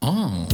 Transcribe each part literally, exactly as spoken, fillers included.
А,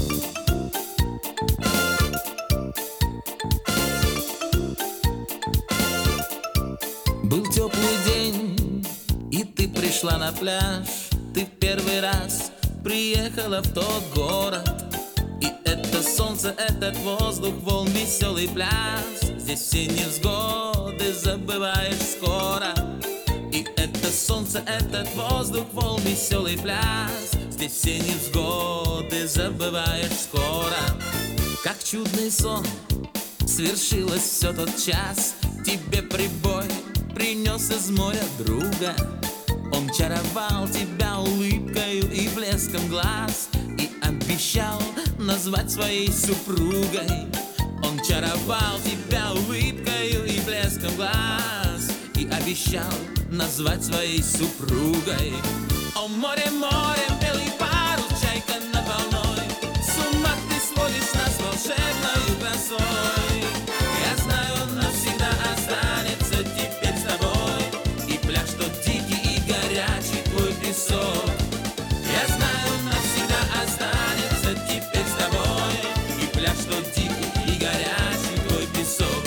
был теплый день, и ты пришла на пляж. Ты в первый раз приехала в тот город. И это солнце, этот воздух, волн, веселый пляж. Здесь все невзгоды забываешь скоро. И это солнце, этот воздух, волн, веселый пляж. Здесь все невзгоды забываешь скоро. Как чудный сон свершилось все тот час. Тебе прибой принес из моря друга. Он чаровал тебя улыбкою и блеском глаз и обещал назвать своей супругой. Он чаровал тебя улыбкою и блеском глаз и обещал назвать своей супругой. О море, море, белый парус, чайка над волной, с ума ты сводишь нас волшебною красой. Я знаю, он навсегда останется теперь с тобой. И пляж тот дикий и горячий, твой песок. Я знаю, он навсегда останется теперь с тобой. И пляж тот дикий и горячий, твой песок.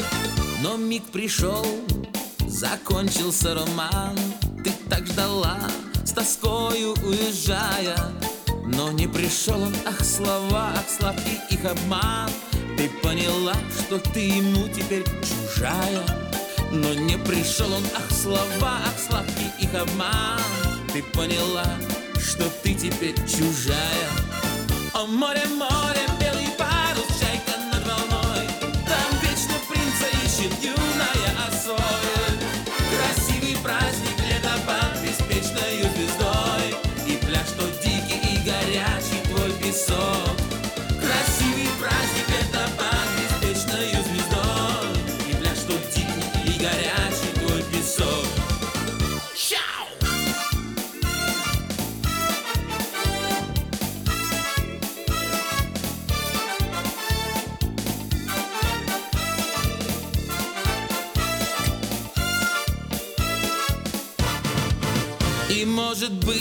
Но миг пришел, закончился роман. Ты так ждала, с тоскою уезжая. Но не пришел он, ах, слова, ах, сладкий их обман. Ты поняла, что ты ему теперь чужая. Но не пришел он, ах, слова, ах, сладкий их обман. Ты поняла, что ты теперь чужая. О море, море, белый парус, чайка над волной, там вечно принца ищет юная осоль. Красивый праздник, лето под беспечною звездой. И пляж тот дикий и горячий, твой песок. Красивый праздник, лето под беспечною звездой. И пляж тот дикий и горячий, твой песок. Чау! И может быть,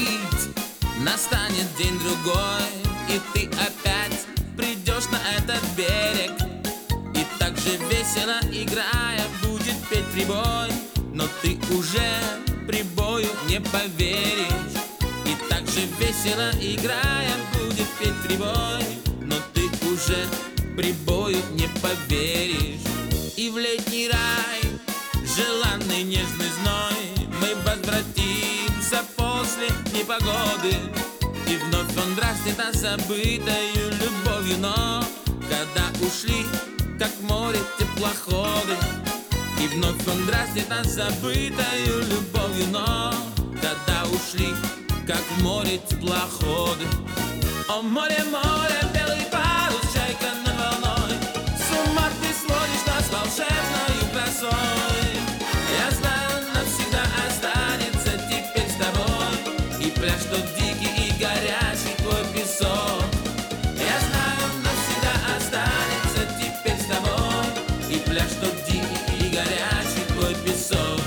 настанет день-другой, и ты опять придешь на этот берег. И так же весело играя будет петь прибой. Но ты уже прибою не поверишь. И так же весело играя будет петь прибой. Но ты уже прибою не поверишь. И в летний рай, желанный нежный зной, мы возвратимся после непогоды. И вновь он дразнит нас забытою любовью. Но когда ушли, как море, теплоходы, и вновь он дразнит нас забытою любовью. Но когда ушли, как в море, теплоходы. О море, море, белый парус, чайка над волной, с ума ты сводишь нас волшебною красой. Я знаю, навсегда останется теперь с тобой. И пляж тот дикий и горячий, твой песок. Я знаю, навсегда останется теперь с тобой. И пляж тот дикий и горячий, твой песок.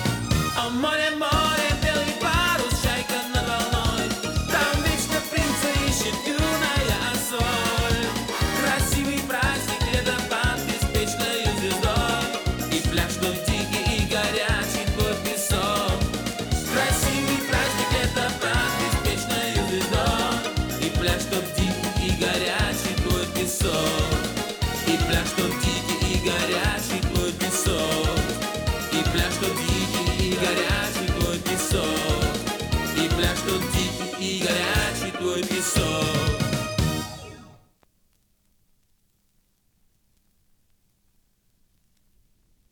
О море, море, белый парус, чайка над волной, там вечно принца ищет юная осоль. Красивый праздник, лето под беспечною звездой. И пляж тот дикий и горячий, твой песок. Красивый праздник, лето под беспечною звездой. И пляж тот дикий и горячий, твой песок. И пляж тот дикий и горячий, твой песок. И пляж тот дикий и горячий, твой песок. И пляж тот дикий и горячий, твой песок.